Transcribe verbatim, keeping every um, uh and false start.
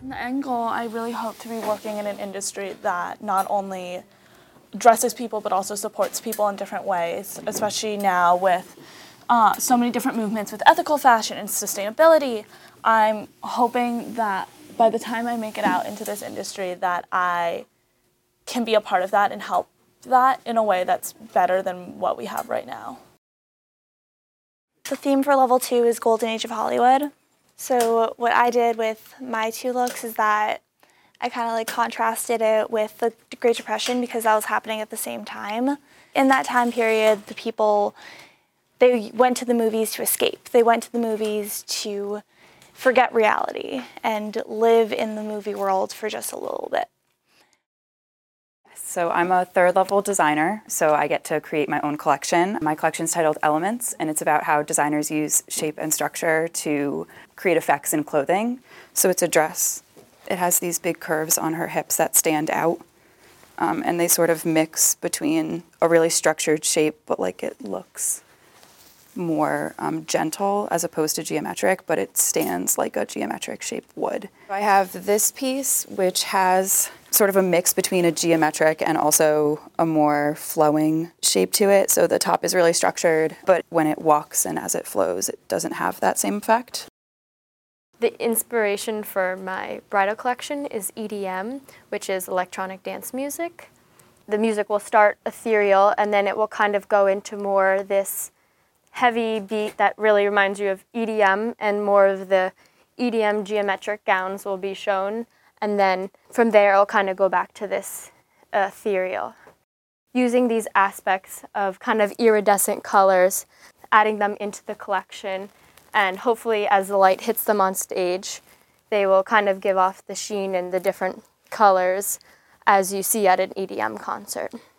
In the end goal, I really hope to be working in an industry that not only dresses people but also supports people in different ways, especially now with uh, so many different movements with ethical fashion and sustainability. I'm hoping that by the time I make it out into this industry that I can be a part of that and help that in a way that's better than what we have right now. The theme for level two is Golden Age of Hollywood. So what I did with my two looks is that I kind of like contrasted it with the Great Depression because that was happening at the same time. In that time period, the people, they went to the movies to escape. They went to the movies to forget reality and live in the movie world for just a little bit. So I'm a third level designer, so I get to create my own collection. My collection is titled Elements, and it's about how designers use shape and structure to create effects in clothing. So it's a dress. It has these big curves on her hips that stand out, um, and they sort of mix between a really structured shape, but like it looks more um, gentle as opposed to geometric, but it stands like a geometric shape would. I have this piece, which has sort of a mix between a geometric and also a more flowing shape to it. So the top is really structured, but when it walks and as it flows, it doesn't have that same effect. The inspiration for my bridal collection is E D M, which is electronic dance music. The music will start ethereal and then it will kind of go into more this heavy beat that really reminds you of E D M, and more of the E D M geometric gowns will be shown. And then from there, it'll kind of go back to this uh, ethereal. Using these aspects of kind of iridescent colors, adding them into the collection, and hopefully as the light hits them on stage, they will kind of give off the sheen and the different colors as you see at an E D M concert.